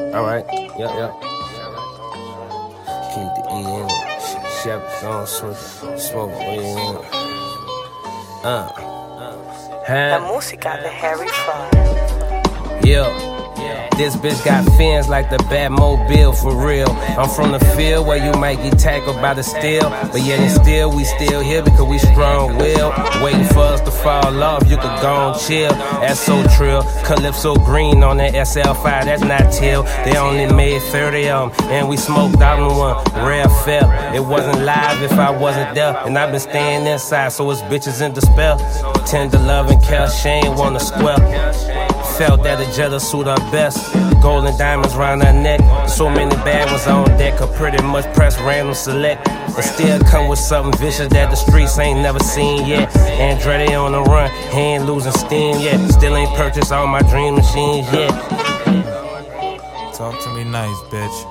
Alright, yep. Keep the E in it. Chef on smoke weed in it. La música de Harry Fraud. Yeah. This bitch got fins like the Batmobile, for real. I'm from the field where you might get tackled by the steel, but yet and still, we still here because we strong-willed. Waiting for us to fall off, you could go and chill. That's so trill. Calypso green on that SL5, that's not till. They only made 30 of them, and we smoked out on one. Rare fell. It wasn't live if I wasn't there, and I've been staying inside, so it's bitches in despair. Tender love and care, Shane want a square. Felt that a jealous suit our best. Golden diamonds round her neck. So many bad ones on deck. Could pretty much press random select. And still come with something vicious that the streets ain't never seen yet. Andretti on the run, he ain't losing steam yet. Still ain't purchased all my dream machines yet. Talk to me nice, bitch.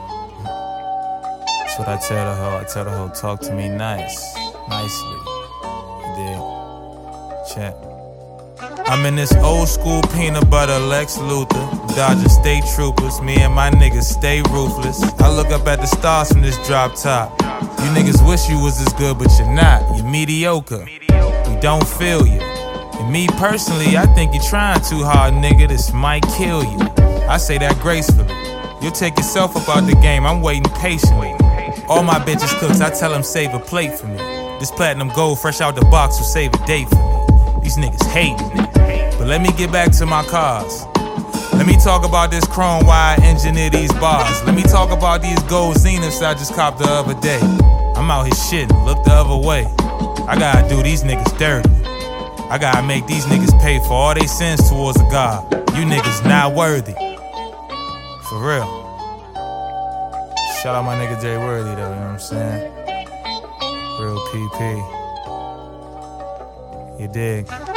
That's what I tell the hoe. I tell the hoe, talk to me nice. Nicely. You dig? Check. I'm in this old school peanut butter Lex Luthor, dodging state troopers, me and my niggas stay ruthless. I look up at the stars from this drop top. You niggas wish you was as good, but you're not. You're mediocre. We don't feel you. And me personally, I think you're trying too hard, nigga. This might kill you. I say that gracefully. You'll take yourself up out the game. I'm waiting patiently. All my bitches cooks, I tell them save a plate for me. This platinum gold fresh out the box will save a date for me. These niggas hating me. But let me get back to my cars. Let me talk about this chrome wire engineer these bars. Let me talk about these gold zeniths I just copped the other day. I'm out here shitting, look the other way. I gotta do these niggas dirty. I gotta make these niggas pay for all they sins towards a God. You niggas not worthy. For real. Shout out my nigga Jay Worthy though, you know what I'm saying? Real PP. You dig?